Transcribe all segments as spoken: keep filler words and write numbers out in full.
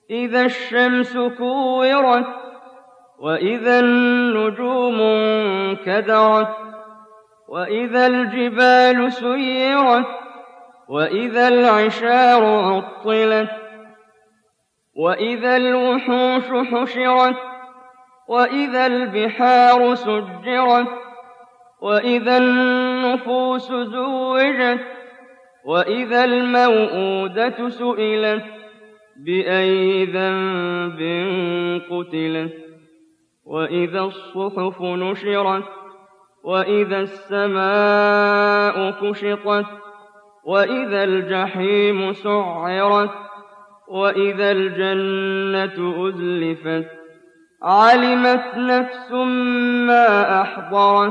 إذا الشمس كورت وإذا النجوم انكدرت وإذا الجبال سيرت وإذا العشار عطلت وإذا الوحوش حشرت وإذا البحار سجرت وإذا النفوس زوجت وإذا الموءودة سئلت بأي ذنب قتلت وإذا الصحف نشرت وإذا السماء كشطت وإذا الجحيم سعرت وإذا الجنة أزلفت علمت نفس ما أحضرت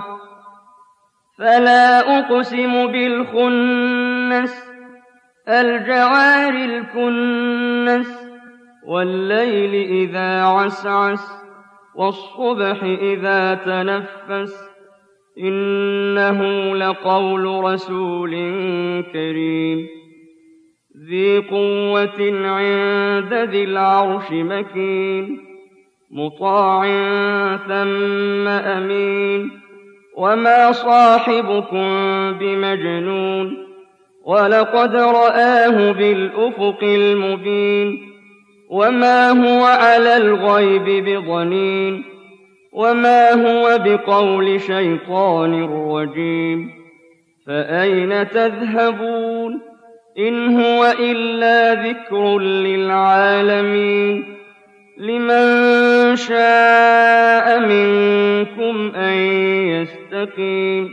فلا أقسم بالخنس الجوار الكنس والليل إذا عسعس والصبح إذا تنفس إنه لقول رسول كريم ذي قوة عند ذي العرش مكين مطاع ثم أمين وما صاحبكم بمجنون ولقد رآه بالأفق المبين وما هو على الغيب بضنين وما هو بقول شيطان رجيم فأين تذهبون إن هو إلا ذكر للعالمين لمن شاء منكم أن يستقيم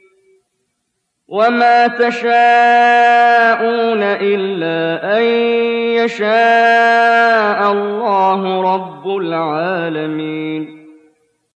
وما تشاءون إلا أن يشاء الله رب العالمين.